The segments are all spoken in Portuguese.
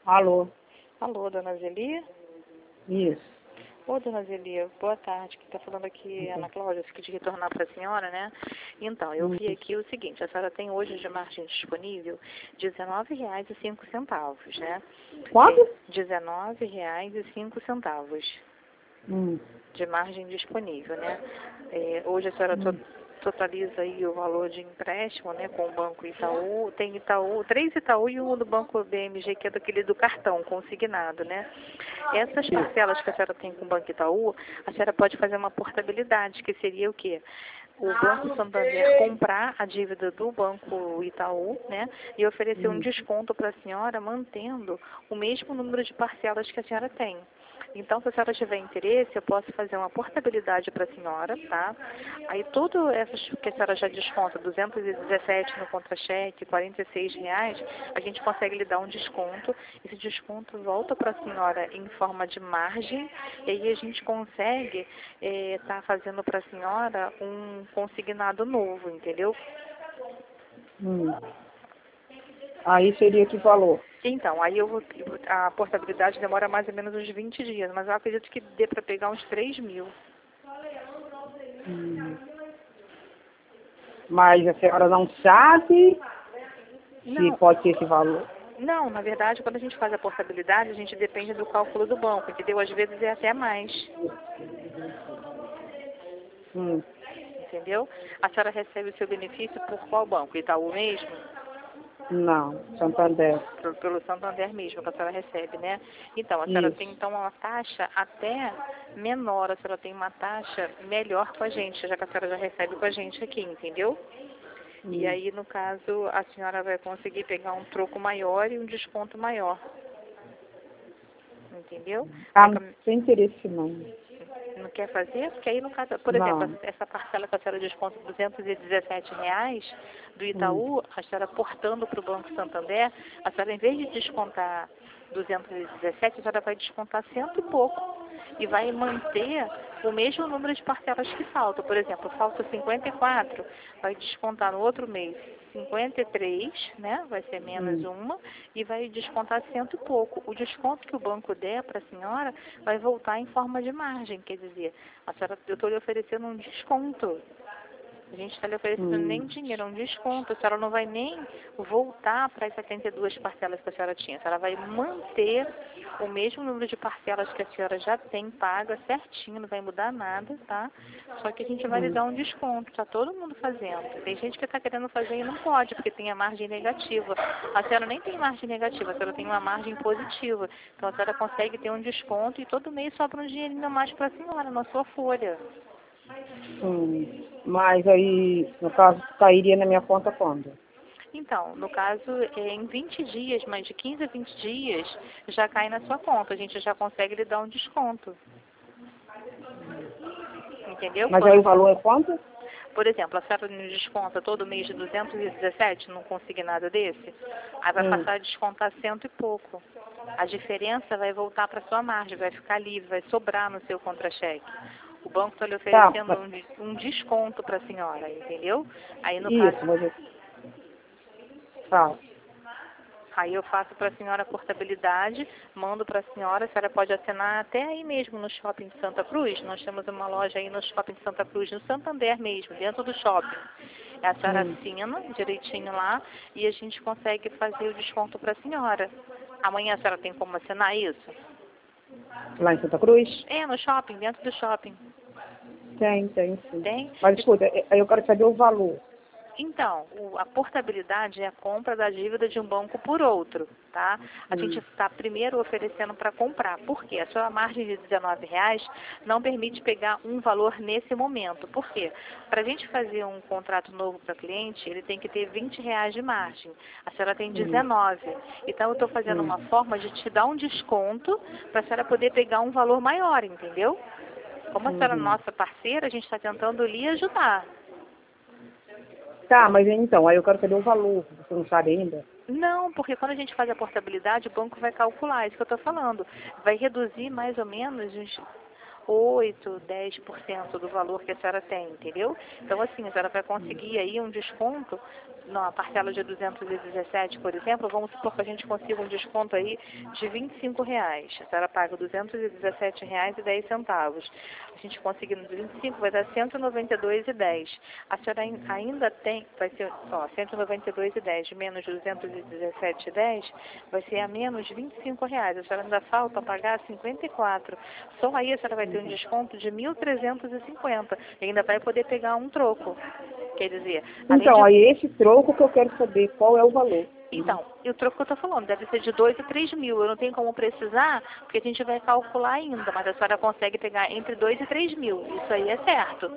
Alô? Alô, dona Zeli? Isso. Ô, dona Zeli, boa tarde. Quem está falando aqui é Ana Cláudia, eu de retornar para a senhora, né? Então, eu vi aqui o seguinte, a senhora tem hoje de margem disponível R$19,05, né? Quanto? R$19,05 Hum. de margem disponível, né? Hoje a senhora totaliza aí o valor de empréstimo, né, com o Banco Itaú. Tem Itaú, 3 Itaú e um do Banco BMG, que é daquele do cartão consignado, né? Essas parcelas que a senhora tem com o Banco Itaú, a senhora pode fazer uma portabilidade, que seria o quê? O Banco Santander comprar a dívida do Banco Itaú, né, e oferecer um desconto para a senhora, mantendo o mesmo número de parcelas que a senhora tem. Então, se a senhora tiver interesse, eu posso fazer uma portabilidade para a senhora, tá? Aí, tudo essas que a senhora já desconta, 217 no contra-cheque, R$46, a gente consegue lhe dar um desconto. Esse desconto volta para a senhora em forma de margem, e aí a gente consegue estar fazendo para a senhora um consignado novo, entendeu? Aí seria que valor? Então, aí a portabilidade demora mais ou menos uns 20 dias, mas eu acredito que dê para pegar uns 3.000. Mas a senhora não sabe se Não, pode ter esse valor? não, na verdade, quando a gente faz a portabilidade, a gente depende do cálculo do banco, entendeu? Às vezes é até mais, entendeu? A senhora recebe o seu benefício por qual banco? Itaú mesmo? Não, Santander. Pelo Santander mesmo que a senhora recebe, né? Então, a senhora tem então uma taxa até menor, a senhora tem uma taxa melhor com a gente, já que a senhora já recebe com a gente aqui, entendeu? E aí, no caso, a senhora vai conseguir pegar um troco maior e um desconto maior. Entendeu? Não tem interesse não. Não quer fazer? Porque aí, no caso, por exemplo, essa parcela que a senhora desconta R$217 do Itaú, a senhora portando para o Banco Santander, a senhora, em vez de descontar 217, a senhora vai descontar cento e pouco. E vai manter o mesmo número de parcelas que faltam. Por exemplo, falta 54, vai descontar no outro mês 53, né? Vai ser menos uma, e vai descontar cento e pouco. O desconto que o banco der para a senhora vai voltar em forma de margem, quer dizer, a senhora, eu estou lhe oferecendo um desconto. A gente está lhe oferecendo nem dinheiro, é um desconto. A senhora não vai nem voltar para as 72 parcelas que a senhora tinha. A senhora vai manter o mesmo número de parcelas que a senhora já tem paga certinho, não vai mudar nada, tá? Só que a gente vai lhe dar um desconto, tá todo mundo fazendo. Tem gente que está querendo fazer e não pode, porque tem a margem negativa. A senhora nem tem margem negativa, a senhora tem uma margem positiva. Então a senhora consegue ter um desconto e todo mês sobra um dinheirinho a mais para a senhora na sua folha. Mas aí, no caso, cairia na minha conta quando? Então, no caso, em 20 dias, mais de 15 a 20 dias, já cai na sua conta. A gente já consegue lhe dar um desconto. Entendeu? Mas aí o valor é quanto? Por exemplo, a senhora nos desconta todo mês de 217 num consignado desse, aí vai passar a descontar cento e pouco. A diferença vai voltar para sua margem, vai ficar livre, vai sobrar no seu contra-cheque. O banco está lhe oferecendo um desconto para a senhora, entendeu? Aí no caso... Aí eu faço para a senhora a portabilidade, mando para a senhora pode assinar até aí mesmo no shopping de Santa Cruz. Nós temos uma loja aí no shopping de Santa Cruz, no Santander mesmo, dentro do shopping. A senhora assina direitinho lá e a gente consegue fazer o desconto para a senhora. Amanhã a senhora tem como assinar isso? Lá em Santa Cruz? É, no shopping, dentro do shopping. Tem sim. Tem? Mas escuta, aí eu quero saber o valor. Então, a portabilidade é a compra da dívida de um banco por outro, tá? A gente está primeiro oferecendo para comprar. Por quê? A sua margem de R$19 não permite pegar um valor nesse momento. Por quê? Para a gente fazer um contrato novo para cliente, ele tem que ter R$20 de margem. A senhora tem 19. Então, eu estou fazendo uma forma de te dar um desconto para a senhora poder pegar um valor maior, entendeu? Como a senhora é nossa parceira, a gente está tentando lhe ajudar. Tá, mas então, aí eu quero saber o valor, você não sabe ainda? Não, porque quando a gente faz a portabilidade, o banco vai calcular, é isso que eu estou falando. Vai reduzir mais ou menos 8, 10% do valor que a senhora tem, entendeu? Então, assim, a senhora vai conseguir aí um desconto na parcela de 217, por exemplo, vamos supor que a gente consiga um desconto aí de R$ 25. A senhora paga R$ 217,10. A gente conseguindo 25 vai dar R$ 192,10. A senhora ainda tem, vai ser, ó, R$ 192,10 menos 217,10 vai ser a menos R$ 25. A senhora ainda falta pagar 54. Só aí a senhora vai ter um desconto de 1.350 e ainda vai poder pegar um troco. Quer dizer, Então, aí esse troco que eu quero saber qual é o valor. Então, e o troco que eu estou falando deve ser de 2 a 3 mil. Eu não tenho como precisar, porque a gente vai calcular ainda, mas a senhora consegue pegar entre 2 e 3 mil. Isso aí é certo.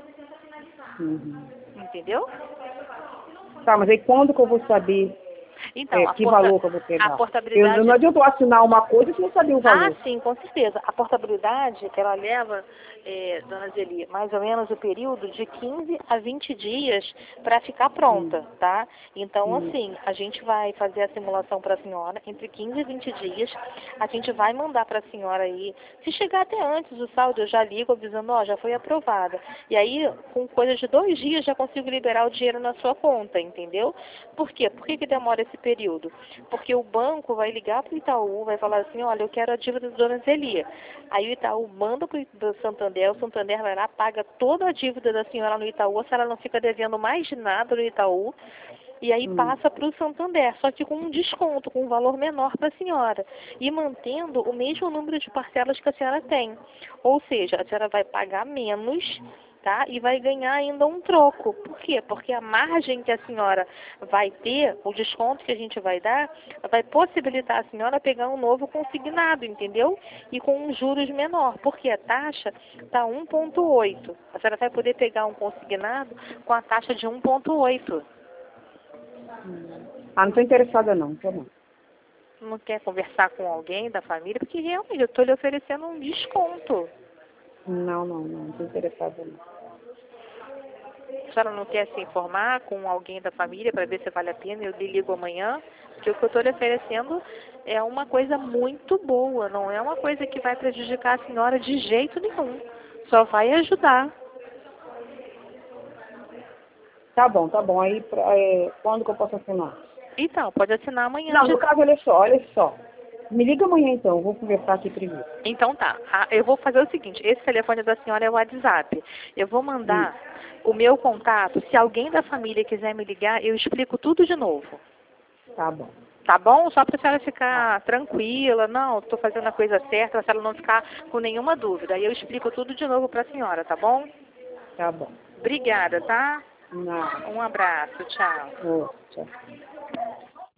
Entendeu? Tá, mas aí quando que eu vou saber então, que valor que eu vou pegar? A portabilidade... Não adianta eu assinar uma coisa se não saber o valor. Ah, sim, com certeza. A portabilidade, ela leva, dona Zeli, mais ou menos o período de 15 a 20 dias para ficar pronta, tá? Então, assim, a gente vai fazer a simulação para a senhora entre 15 e 20 dias. A gente vai mandar para a senhora aí. Se chegar até antes o saldo, eu já ligo avisando, ó, já foi aprovada. E aí, com coisa de 2 dias, já consigo liberar o dinheiro na sua conta, entendeu? Por quê? Por que demora esse período? Porque o banco vai ligar para o Itaú, vai falar assim, olha, eu quero a dívida da dona Zeli. Aí o Itaú manda para o Santander, o Santander vai lá, paga toda a dívida da senhora no Itaú, a senhora não fica devendo mais nada no Itaú, e aí passa para o Santander, só que com um desconto, com um valor menor para a senhora, e mantendo o mesmo número de parcelas que a senhora tem. Ou seja, a senhora vai pagar menos, tá? E vai ganhar ainda um troco. Por quê? Porque a margem que a senhora vai ter, o desconto que a gente vai dar, vai possibilitar a senhora pegar um novo consignado, entendeu? E com um juros menor, porque a taxa está 1,8. A senhora vai poder pegar um consignado com a taxa de 1,8. Ah, não estou interessada não, tô não. Não quer conversar com alguém da família? Porque realmente eu estou lhe oferecendo um desconto. Não estou interessada não. A senhora não quer se informar com alguém da família para ver se vale a pena? Eu lhe ligo amanhã, porque o que eu estou lhe oferecendo é uma coisa muito boa, não é uma coisa que vai prejudicar a senhora de jeito nenhum. Só vai ajudar. Tá bom. Aí, quando que eu posso assinar? Então, pode assinar amanhã. Não, no caso, olha só. Me liga amanhã então, eu vou conversar aqui primeiro. Então tá, eu vou fazer o seguinte, esse telefone da senhora é o WhatsApp. Eu vou mandar o meu contato, se alguém da família quiser me ligar, eu explico tudo de novo. Tá bom. Tá bom? Só para a senhora ficar tranquila, não, estou fazendo a coisa certa, para a senhora não ficar com nenhuma dúvida. Aí eu explico tudo de novo para a senhora, tá bom? Tá bom. Obrigada, tá? Não. Um abraço, tchau. Tchau.